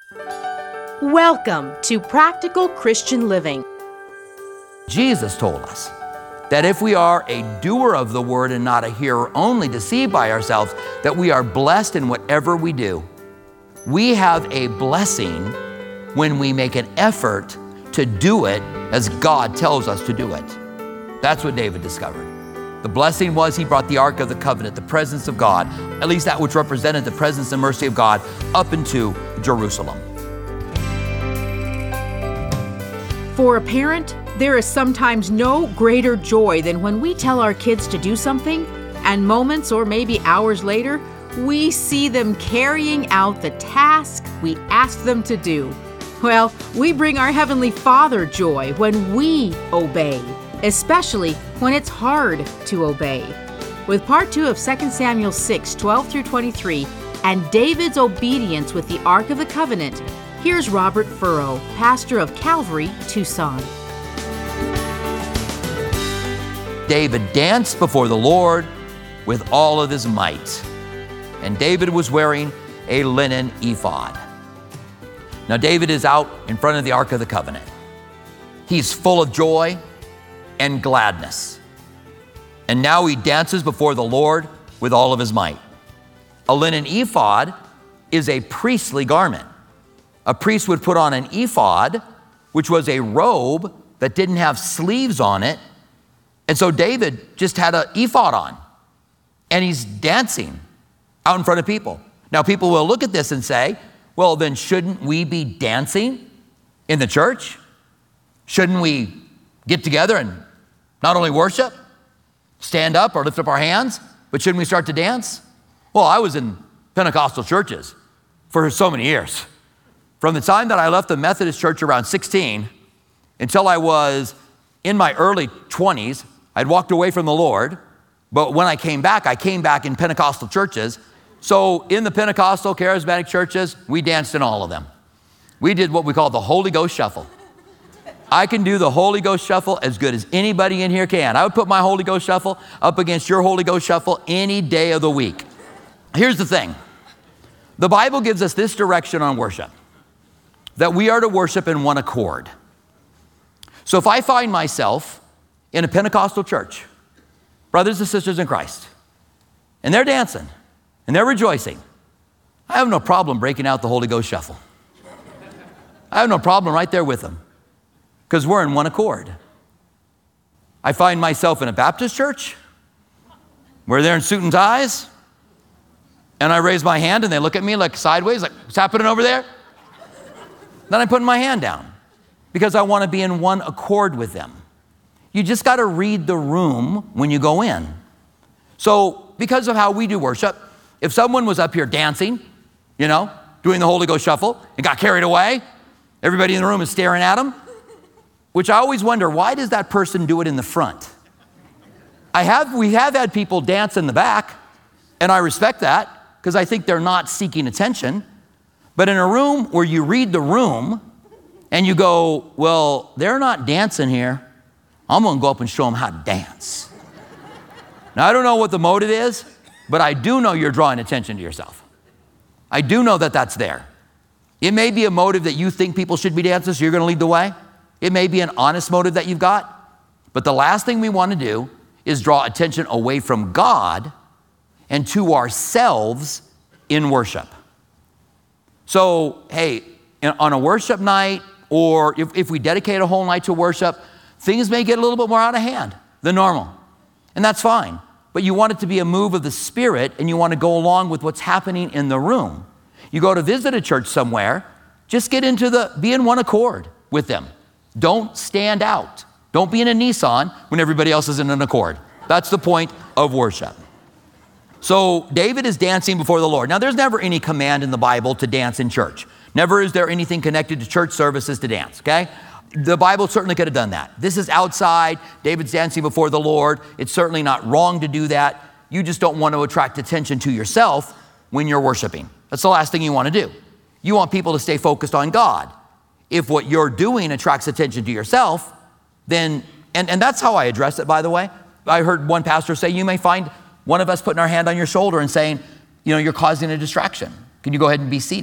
Welcome to Practical Christian Living. Jesus told us that if we are a doer of the word and not a hearer only, deceived by ourselves, that we are blessed in whatever we do. We have a blessing when we make an effort to do it as God tells us to do it. That's what David discovered. The blessing was he brought the Ark of the Covenant, the presence of God, at least that which represented the presence and mercy of God, up into Jerusalem. For a parent, there is sometimes no greater joy than when we tell our kids to do something, and moments or maybe hours later, we see them carrying out the task we asked them to do. Well, we bring our Heavenly Father joy when we obey, especially when it's hard to obey. With part 2 of 2 Samuel 6, 12 through 23, and David's obedience with the Ark of the Covenant, here's Robert Furrow, pastor of Calvary, Tucson. David danced before the Lord with all of his might. And David was wearing a linen ephod. Now David is out in front of the Ark of the Covenant. He's full of joy and gladness. And now he dances before the Lord with all of his might. A linen ephod is a priestly garment. A priest would put on an ephod, which was a robe that didn't have sleeves on it. And so David just had an ephod on, and he's dancing out in front of people. Now people will look at this and say, well, then shouldn't we be dancing in the church? Shouldn't we get together and not only worship, stand up or lift up our hands, but shouldn't we start to dance? Well, I was in Pentecostal churches for so many years. From the time that I left the Methodist church around 16 until I was in my early 20s, I'd walked away from the Lord, but when I came back in Pentecostal churches. So in the Pentecostal charismatic churches, we danced in all of them. We did what we call the Holy Ghost shuffle. I can do the Holy Ghost shuffle as good as anybody in here can. I would put my Holy Ghost shuffle up against your Holy Ghost shuffle any day of the week. Here's the thing. The Bible gives us this direction on worship, that we are to worship in one accord. So if I find myself in a Pentecostal church, brothers and sisters in Christ, and they're dancing, and they're rejoicing, I have no problem breaking out the Holy Ghost shuffle. I have no problem right there with them, because we're in one accord. I find myself in a Baptist church, where they're in suit and ties, and I raise my hand and they look at me like sideways, like, what's happening over there? Then I put my hand down, because I want to be in one accord with them. You just got to read the room when you go in. So because of how we do worship, if someone was up here dancing, doing the Holy Ghost shuffle and got carried away, everybody in the room is staring at them, which I always wonder, why does that person do it in the front? We have had people dance in the back, and I respect that because I think they're not seeking attention. But in a room where you read the room and you go, well, they're not dancing here, I'm going to go up and show them how to dance. Now, I don't know what the motive is, but I do know you're drawing attention to yourself. I do know that that's there. It may be a motive that you think people should be dancing, so you're going to lead the way. It may be an honest motive that you've got. But the last thing we want to do is draw attention away from God and to ourselves in worship. So, hey, on a worship night, or if we dedicate a whole night to worship, things may get a little bit more out of hand than normal. And that's fine. But you want it to be a move of the Spirit, and you want to go along with what's happening in the room. You go to visit a church somewhere, just be in one accord with them. Don't stand out. Don't be in a Nissan when everybody else is in an accord. That's the point of worship. So David is dancing before the Lord. Now, there's never any command in the Bible to dance in church. Never is there anything connected to church services to dance, okay? The Bible certainly could have done that. This is outside. David's dancing before the Lord. It's certainly not wrong to do that. You just don't want to attract attention to yourself when you're worshiping. That's the last thing you want to do. You want people to stay focused on God. If what you're doing attracts attention to yourself, then, and that's how I address it, by the way. I heard one pastor say, you may find one of us putting our hand on your shoulder and saying, you're causing a distraction. Can you go ahead and be seated?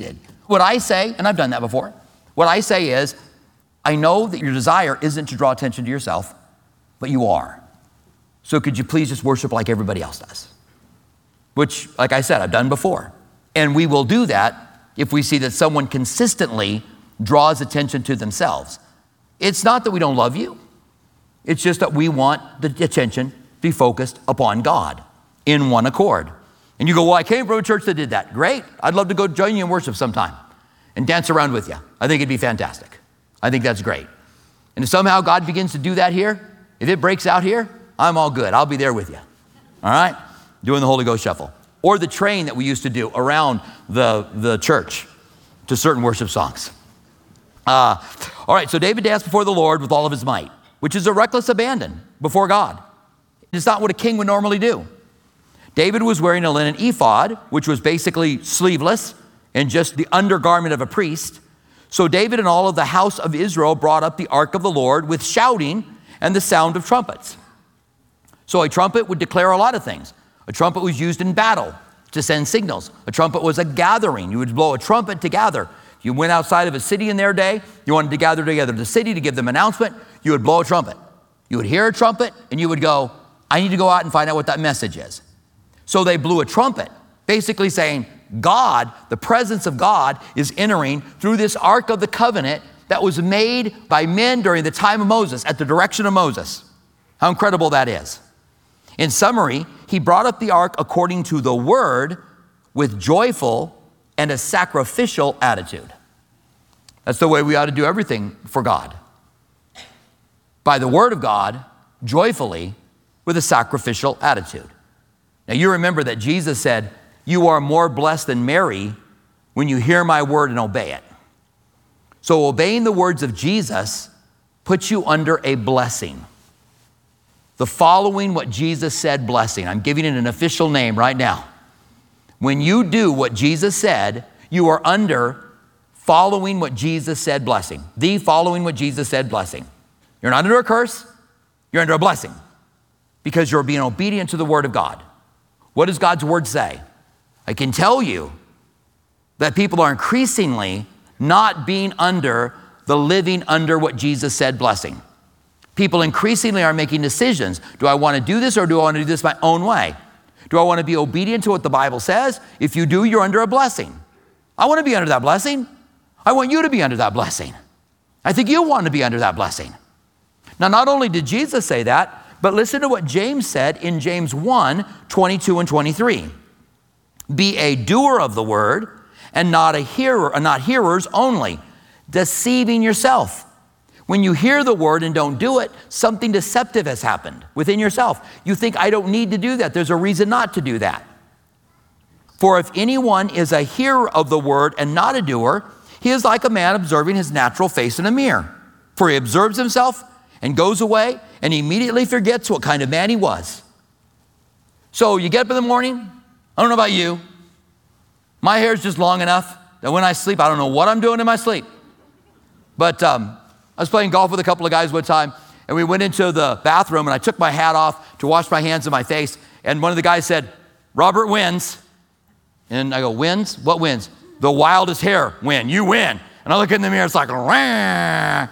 What I say, and I've done that before, what I say is, I know that your desire isn't to draw attention to yourself, but you are. So could you please just worship like everybody else does? Which, like I said, I've done before. And we will do that if we see that someone consistently draws attention to themselves. It's not that we don't love you. It's just that we want the attention to be focused upon God in one accord. And you go, well, I came from a church that did that. Great. I'd love to go join you in worship sometime and dance around with you. I think it'd be fantastic. I think that's great. And if somehow God begins to do that here, if it breaks out here, I'm all good. I'll be there with you. All right? Doing the Holy Ghost shuffle. Or the train that we used to do around the church to certain worship songs. All right, so David danced before the Lord with all of his might, which is a reckless abandon before God. It's not what a king would normally do. David was wearing a linen ephod, which was basically sleeveless and just the undergarment of a priest. So David and all of the house of Israel brought up the ark of the Lord with shouting and the sound of trumpets. So a trumpet would declare a lot of things. A trumpet was used in battle to send signals. A trumpet was a gathering. You would blow a trumpet to gather. You went outside of a city in their day, you wanted to gather together the city to give them an announcement, you would blow a trumpet. You would hear a trumpet and you would go, I need to go out and find out what that message is. So they blew a trumpet, basically saying, God, the presence of God is entering through this Ark of the Covenant that was made by men during the time of Moses, at the direction of Moses. How incredible that is. In summary, he brought up the ark according to the word with joyful and a sacrificial attitude. That's the way we ought to do everything for God. By the word of God, joyfully, with a sacrificial attitude. Now you remember that Jesus said, you are more blessed than Mary when you hear my word and obey it. So obeying the words of Jesus puts you under a blessing. The following what Jesus said blessing. I'm giving it an official name right now. When you do what Jesus said, you are under following what Jesus said blessing. The following what Jesus said blessing. You're not under a curse, you're under a blessing because you're being obedient to the word of God. What does God's word say? I can tell you that people are increasingly not being under the living under what Jesus said blessing. People increasingly are making decisions. Do I want to do this or do I want to do this my own way? Do I want to be obedient to what the Bible says? If you do, you're under a blessing. I want to be under that blessing. I want you to be under that blessing. I think you want to be under that blessing. Now, not only did Jesus say that, but listen to what James said in James 1, 22 and 23. Be a doer of the word and not a hearer, not hearers only, deceiving yourself. When you hear the word and don't do it, something deceptive has happened within yourself. You think, I don't need to do that. There's a reason not to do that. For if anyone is a hearer of the word and not a doer, he is like a man observing his natural face in a mirror. For he observes himself and goes away and immediately forgets what kind of man he was. So you get up in the morning, I don't know about you, my hair is just long enough that when I sleep, I don't know what I'm doing in my sleep. But I was playing golf with a couple of guys one time, and we went into the bathroom, and I took my hat off to wash my hands and my face, and one of the guys said, Robert wins. And I go, wins? What wins? The wildest hair win. You win. And I look in the mirror, it's like, rah.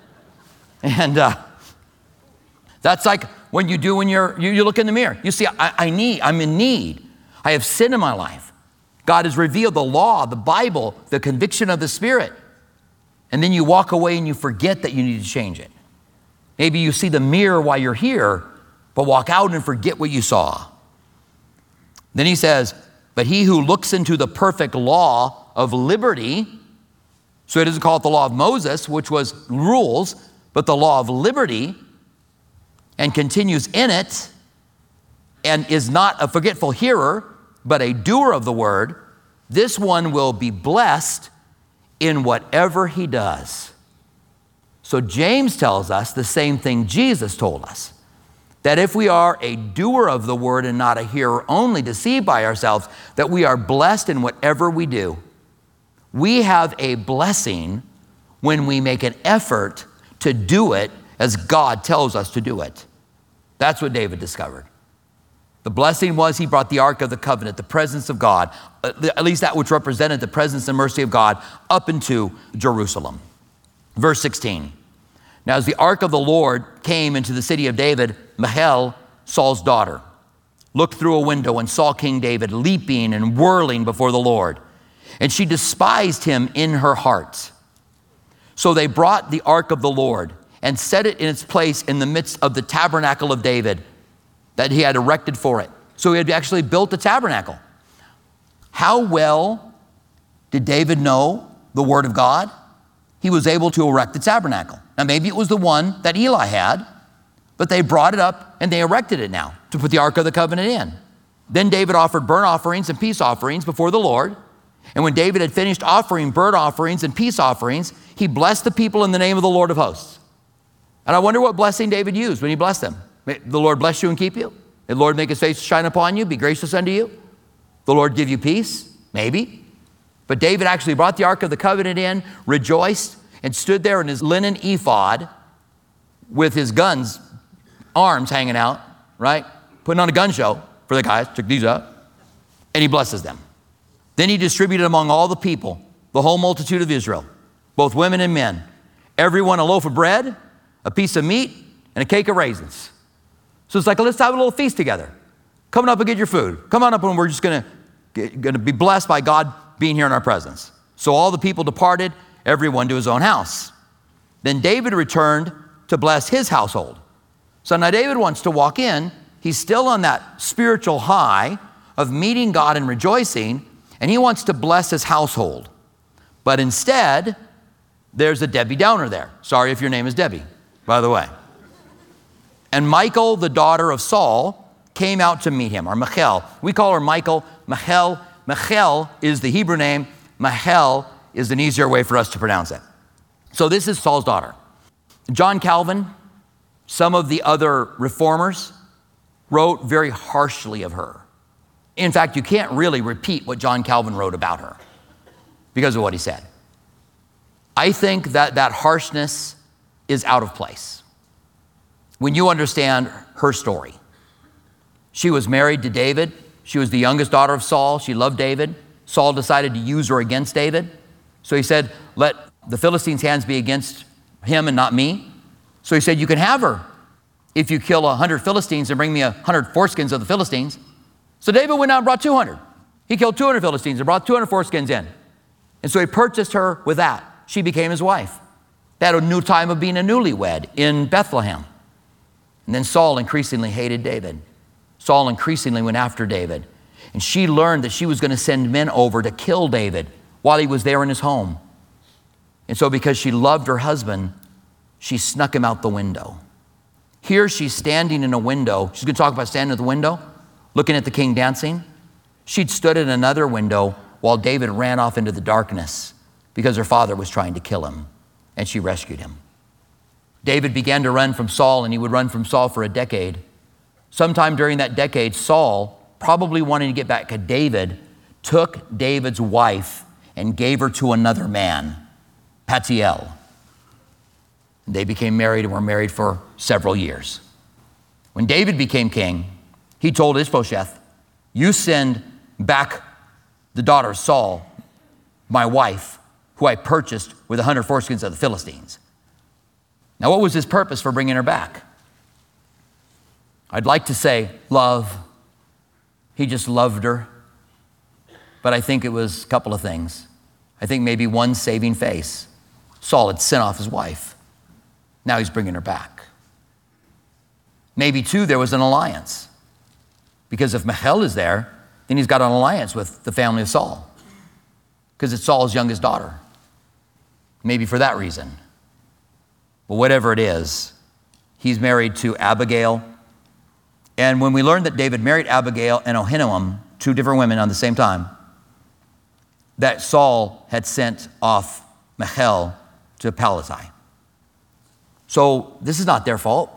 And that's like when you do when you look in the mirror. You see, I'm in need. I have sin in my life. God has revealed the law, the Bible, the conviction of the Spirit. And then you walk away and you forget that you need to change it. Maybe you see the mirror while you're here, but walk out and forget what you saw. Then he says, but he who looks into the perfect law of liberty, so he doesn't call it the law of Moses, which was rules, but the law of liberty, and continues in it, and is not a forgetful hearer, but a doer of the word, this one will be blessed in whatever he does. So James tells us the same thing Jesus told us, that if we are a doer of the word and not a hearer only, deceived by ourselves, that we are blessed in whatever we do. We have a blessing when we make an effort to do it as God tells us to do it. That's what David discovered. The blessing was he brought the Ark of the Covenant, the presence of God, at least that which represented the presence and mercy of God, up into Jerusalem. Verse 16. Now as the Ark of the Lord came into the city of David, Michal, Saul's daughter, looked through a window and saw King David leaping and whirling before the Lord. And she despised him in her heart. So they brought the Ark of the Lord and set it in its place in the midst of the tabernacle of David that he had erected for it. So he had actually built the tabernacle. How well did David know the word of God? He was able to erect the tabernacle. Now maybe it was the one that Eli had, but they brought it up and they erected it now to put the Ark of the Covenant in. Then David offered burnt offerings and peace offerings before the Lord. And when David had finished offering burnt offerings and peace offerings, he blessed the people in the name of the Lord of hosts. And I wonder what blessing David used when he blessed them. May the Lord bless you and keep you. May the Lord make his face shine upon you, be gracious unto you. The Lord give you peace, maybe. But David actually brought the Ark of the Covenant in, rejoiced, and stood there in his linen ephod with his guns, arms hanging out, right? Putting on a gun show for the guys, check these out. And he blesses them. Then he distributed among all the people, the whole multitude of Israel, both women and men, everyone a loaf of bread, a piece of meat, and a cake of raisins. So it's like, let's have a little feast together. Come up and get your food. Come on up and we're just gonna be blessed by God being here in our presence. So all the people departed, everyone to his own house. Then David returned to bless his household. So now David wants to walk in. He's still on that spiritual high of meeting God and rejoicing, and he wants to bless his household. But instead, there's a Debbie Downer there. Sorry if your name is Debbie, by the way. And Michal, the daughter of Saul, came out to meet him, or Michal. We call her Michal. Michal is the Hebrew name. Michal is an easier way for us to pronounce it. So this is Saul's daughter. John Calvin, some of the other reformers, wrote very harshly of her. In fact, you can't really repeat what John Calvin wrote about her because of what he said. I think that harshness is out of place when you understand her story. She was married to David. She was the youngest daughter of Saul. She loved David. Saul decided to use her against David. So he said, let the Philistines' hands be against him and not me. So he said, you can have her if you kill 100 Philistines and bring me 100 foreskins of the Philistines. So David went out and brought 200. He killed 200 Philistines and brought 200 foreskins in. And so he purchased her with that. She became his wife. They had a new time of being a newlywed in Bethlehem. And then Saul increasingly hated David. Saul increasingly went after David. And she learned that she was going to send men over to kill David while he was there in his home. And so because she loved her husband, she snuck him out the window. Here she's standing in a window. She's going to talk about standing at the window, looking at the king dancing. She'd stood at another window while David ran off into the darkness because her father was trying to kill him, and she rescued him. David began to run from Saul, and he would run from Saul for a decade. Sometime during that decade, Saul, probably wanting to get back at David, took David's wife and gave her to another man, Patiel. They became married and were married for several years. When David became king, he told Ishbosheth, you send back the daughter of Saul, my wife, who I purchased with 100 foreskins of the Philistines. Now, what was his purpose for bringing her back? I'd like to say love. He just loved her. But I think it was a couple of things. I think maybe one saving face. Saul had sent off his wife. Now he's bringing her back. Maybe two, there was an alliance. Because if Michal is there, then he's got an alliance with the family of Saul. Because it's Saul's youngest daughter. Maybe for that reason. But whatever it is, he's married to Abigail. And when we learned that David married Abigail and Ahinoam, two different women on the same time, that Saul had sent off Michal to Paltai. So this is not their fault.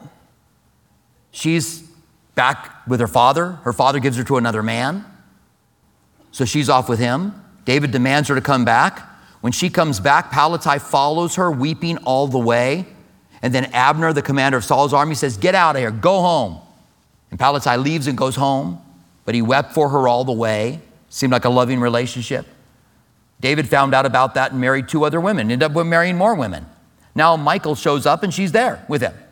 She's back with her father. Her father gives her to another man. So she's off with him. David demands her to come back. When she comes back, Paltai follows her, weeping all the way. And then Abner, the commander of Saul's army, says, get out of here, go home. And Paltai leaves and goes home. but he wept for her all the way. Seemed like a loving relationship. David found out about that and married 2 other women, ended up marrying more women. Now Michal shows up and she's there with him.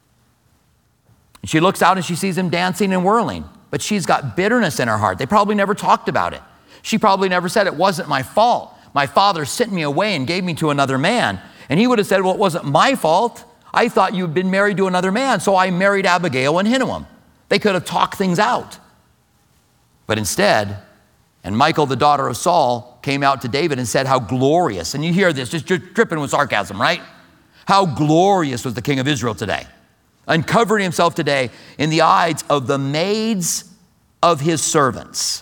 She looks out and she sees him dancing and whirling, but she's got bitterness in her heart. They probably never talked about it. She probably never said, it wasn't my fault. My father sent me away and gave me to another man. And he would have said, well, it wasn't my fault. I thought you'd been married to another man, so I married Abigail and Ahinoam. They could have talked things out. But instead, and Michal, the daughter of Saul, came out to David and said how glorious, and you hear this, just dripping with sarcasm, right? How glorious was the king of Israel today, uncovering himself today in the eyes of the maids of his servants.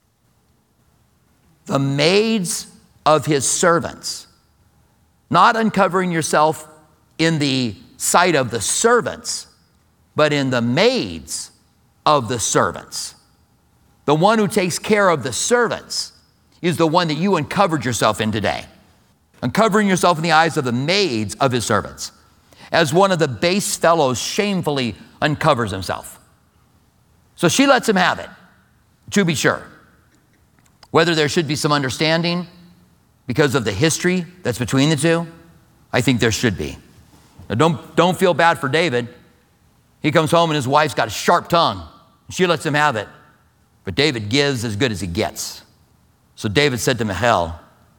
The maids of his servants. Not uncovering yourself in the sight of the servants, but in the maids of the servants. The one who takes care of the servants is the one that you uncovered yourself in today. Uncovering yourself in the eyes of the maids of his servants, as one of the base fellows shamefully uncovers himself. So she lets him have it, to be sure. Whether there should be some understanding because of the history that's between the two, I think there should be. Now don't feel bad for David. He comes home and his wife's got a sharp tongue. She lets him have it. But David gives as good as he gets. So David said to Michal,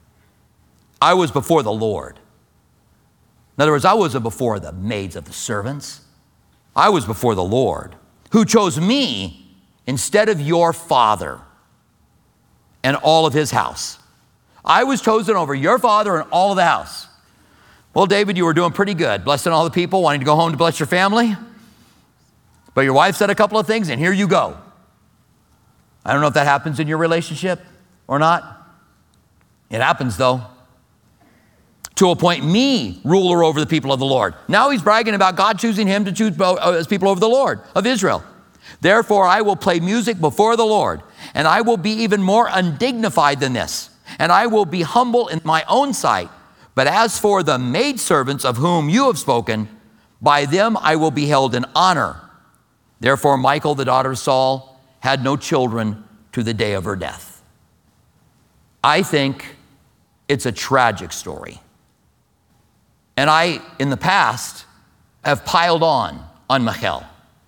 I was before the Lord. In other words, I wasn't before the maids of the servants. I was before the Lord, who chose me instead of your father and all of his house. I was chosen over your father and all of the house. Well, David, you were doing pretty good, blessing all the people, wanting to go home to bless your family. But your wife said a couple of things, and here you go. I don't know if that happens in your relationship or not. It happens, though. To appoint me ruler over the people of the Lord. Now he's bragging about God choosing him to choose as people over the Lord of Israel. Therefore, I will play music before the Lord, and I will be even more undignified than this, and I will be humble in my own sight. But as for the maidservants of whom you have spoken, by them I will be held in honor. Therefore, Michal, the daughter of Saul, had no children to the day of her death. I think it's a tragic story. And I, in the past, have piled on Michal.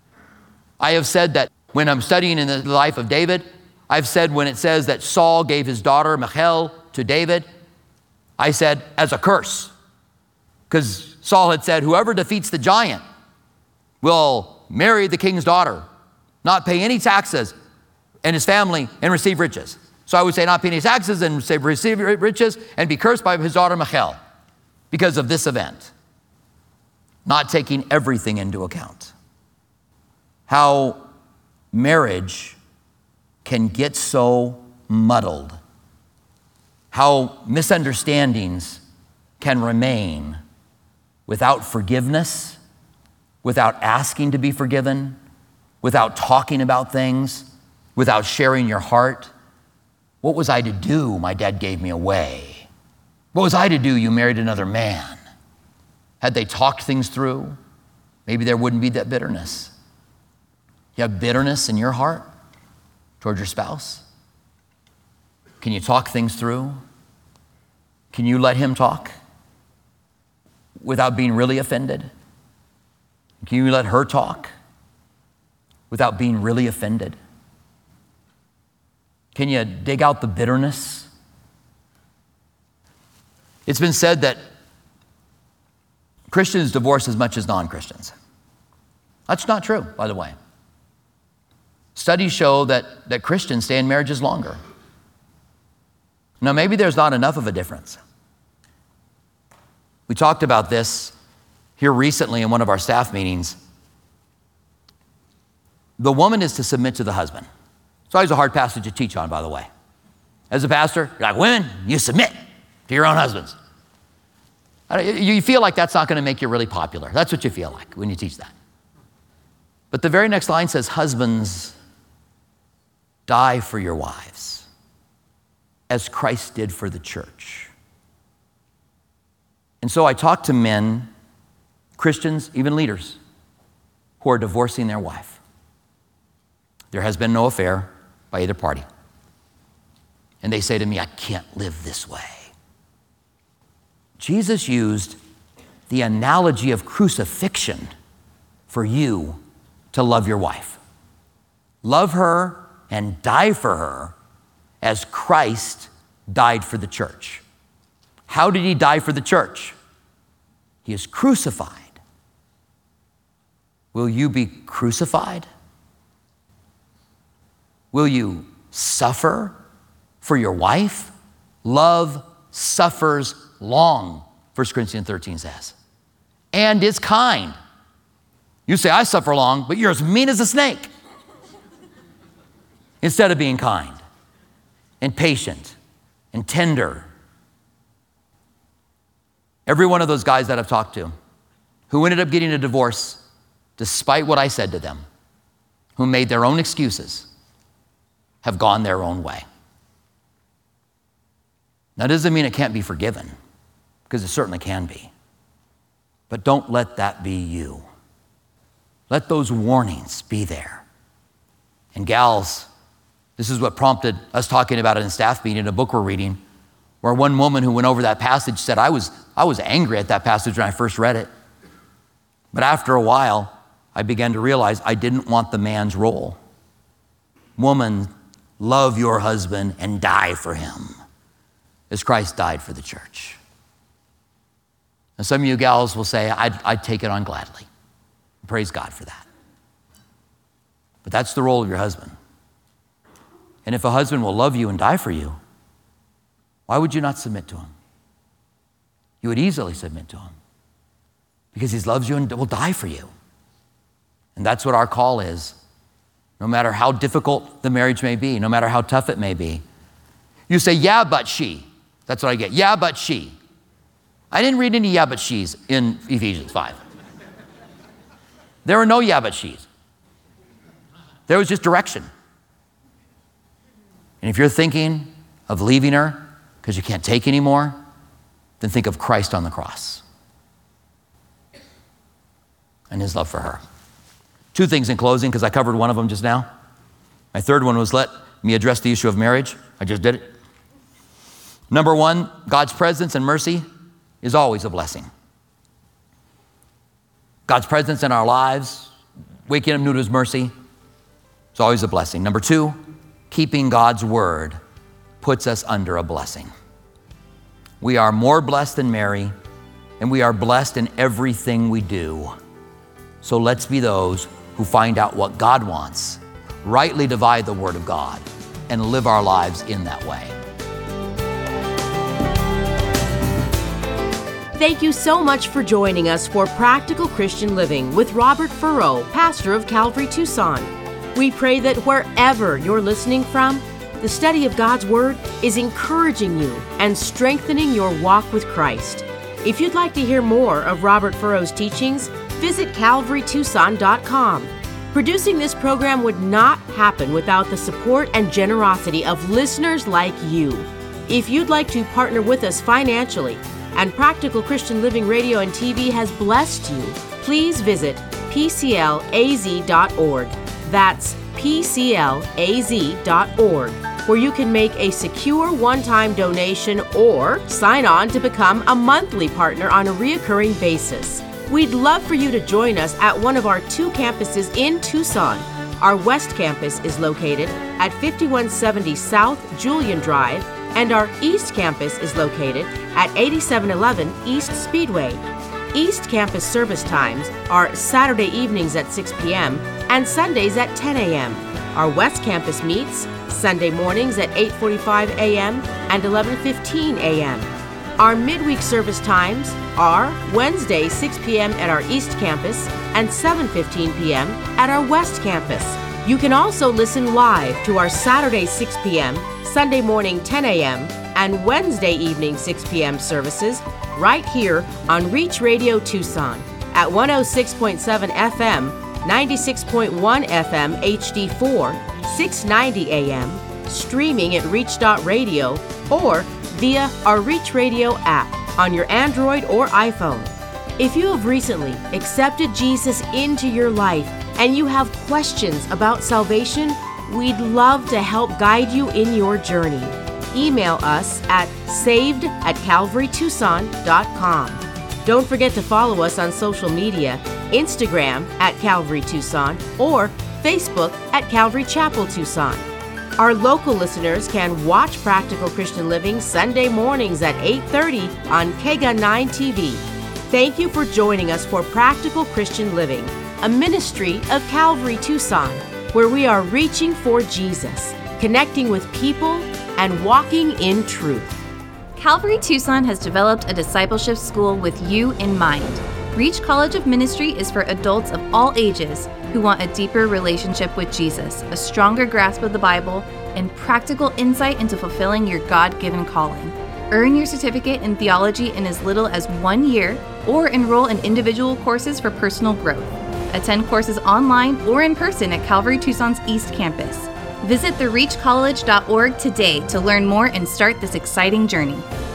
I have said that when I'm studying in the life of David, I've said when it says that Saul gave his daughter Michal to David, I said as a curse. Because Saul had said, whoever defeats the giant will marry the king's daughter, not pay any taxes, and his family, and receive riches. So I would say not pay any taxes and receive riches and be cursed by his daughter Michal because of this event. Not taking everything into account. How marriage can get so muddled. How misunderstandings can remain without forgiveness, without asking to be forgiven, without talking about things, without sharing your heart. What was I to do? My dad gave me away. What was I to do? You married another man. Had they talked things through, maybe there wouldn't be that bitterness. You have bitterness in your heart toward your spouse? Can you talk things through? Can you let him talk without being really offended? Can you let her talk without being really offended? Can you dig out the bitterness? It's been said that Christians divorce as much as non-Christians. That's not true, by the way. Studies show that Christians stay in marriages longer. Now, maybe there's not enough of a difference. We talked about this here recently in one of our staff meetings. The woman is to submit to the husband. It's always a hard passage to teach on, by the way. As a pastor, you're like, women, you submit to your own husbands. You feel like that's not going to make you really popular. That's what you feel like when you teach that. But the very next line says, husbands, die for your wives, as Christ did for the church. And so I talk to men, Christians, even leaders, who are divorcing their wife. There has been no affair. by either party. And they say to me, I can't live this way. Jesus used the analogy of crucifixion for you to love your wife. Love her and die for her as Christ died for the church. How did he die for the church? He is crucified. Will you be crucified? Will you suffer for your wife? Love suffers long, 1 Corinthians 13 says, and is kind. You say, I suffer long, but you're as mean as a snake. Instead of being kind and patient and tender. Every one of those guys that I've talked to who ended up getting a divorce despite what I said to them, who made their own excuses, have gone their own way. Now, that doesn't mean it can't be forgiven, because it certainly can be. But don't let that be you. Let those warnings be there. And gals, this is what prompted us talking about it in staff meeting, a book we're reading, where one woman who went over that passage said, I was angry at that passage when I first read it. But after a while, I began to realize I didn't want the man's role. Woman, love your husband and die for him as Christ died for the church. And some of you gals will say, I'd take it on gladly. Praise God for that. But that's the role of your husband. And if a husband will love you and die for you, why would you not submit to him? You would easily submit to him because he loves you and will die for you. And that's what our call is. No matter how difficult the marriage may be, no matter how tough it may be. You say, yeah, but she. That's what I get. Yeah, but she. I didn't read any yeah, but she's in Ephesians 5. There were no yeah, but she's. There was just direction. And if you're thinking of leaving her because you can't take anymore, then think of Christ on the cross and his love for her. Two things in closing, because I covered one of them just now. My third one was let me address the issue of marriage. I just did it. Number one, God's presence and mercy is always a blessing. God's presence in our lives, waking up new to his mercy, is always a blessing. Number two, keeping God's word puts us under a blessing. We are more blessed than Mary, and we are blessed in everything we do. So let's be those who find out what God wants, rightly divide the word of God, and live our lives in that way. Thank you so much for joining us for Practical Christian Living with Robert Furrow, pastor of Calvary Tucson. We pray that wherever you're listening from, the study of God's Word is encouraging you and strengthening your walk with Christ. If you'd like to hear more of Robert Furrow's teachings, visit calvarytucson.com. Producing this program would not happen without the support and generosity of listeners like you. If you'd like to partner with us financially, and Practical Christian Living Radio and TV has blessed you, please visit pclaz.org. That's pclaz.org, where you can make a secure one-time donation or sign on to become a monthly partner on a reoccurring basis. We'd love for you to join us at one of our two campuses in Tucson. Our West Campus is located at 5170 South Julian Drive, and our East Campus is located at 8711 East Speedway. East Campus service times are Saturday evenings at 6 p.m. and Sundays at 10 a.m. Our West Campus meets Sunday mornings at 8:45 a.m. and 11:15 a.m. Our midweek service times are Wednesday 6 p.m. at our East Campus and 7:15 p.m. at our West Campus. You can also listen live to our Saturday 6 p.m., Sunday morning 10 a.m., and Wednesday evening 6 p.m. services right here on Reach Radio Tucson at 106.7 FM, 96.1 FM HD4, 690 AM, streaming at reach.radio, or via our Reach Radio app on your Android or iPhone. If you have recently accepted Jesus into your life and you have questions about salvation, We'd love to help guide you in your journey. Email us at saved@calvarytucson.com. Don't forget to follow us on social media, Instagram at Calvary Tucson or Facebook at Calvary Chapel Tucson. Our local listeners can watch Practical Christian Living Sunday mornings at 8:30 on KEGA 9 TV. Thank you for joining us for Practical Christian Living, a ministry of Calvary Tucson, where we are reaching for Jesus, connecting with people, and walking in truth. Calvary Tucson has developed a discipleship school with you in mind. Reach College of Ministry is for adults of all ages who want a deeper relationship with Jesus, a stronger grasp of the Bible, and practical insight into fulfilling your God-given calling. Earn your certificate in theology in as little as 1 year, or enroll in individual courses for personal growth. Attend courses online or in person at Calvary Tucson's East Campus. Visit thereachcollege.org today to learn more and start this exciting journey.